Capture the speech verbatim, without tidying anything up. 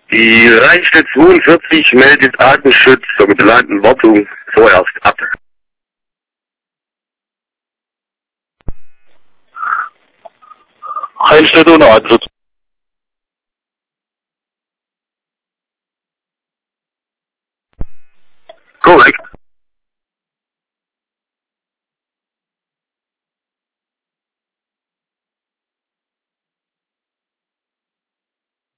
Die Rheinstadt zweiundvierzig meldet Artenschutz zur geplanten Wartung vorerst ab. Rheinstadt ohne Artenschutz. Korrekt.